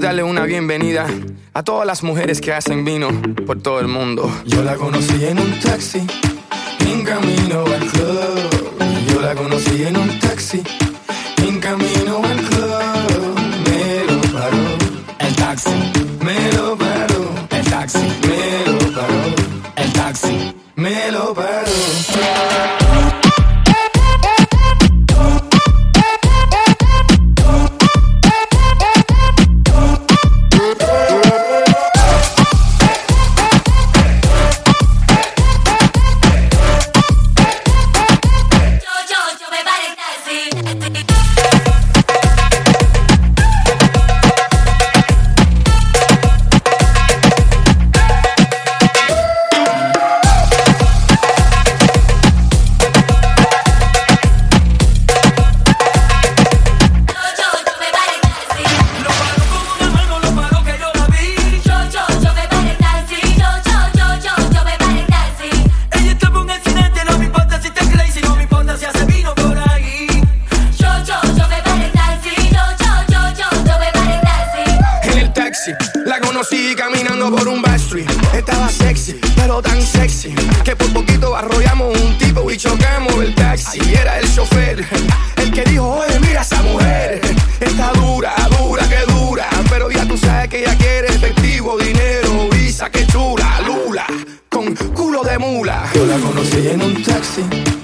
darle una bienvenida a todas las mujeres que hacen vino por todo el mundo. Yo la conocí en un taxi, en camino al club. Yo la conocí en un taxi, en camino al club. Me lo paró el taxi, me lo paró el taxi, me lo paró el taxi, me lo paró. La conocí caminando por un backstreet. Estaba sexy, pero tan sexy que por poquito arrollamos un tipo y chocamos el taxi. Era el chofer el que dijo, oye, mira esa mujer. Está dura, dura, que dura. Pero ya tú sabes que ella quiere efectivo, dinero, visa, que chula, lula, con culo de mula. Yo la conocí en un taxi,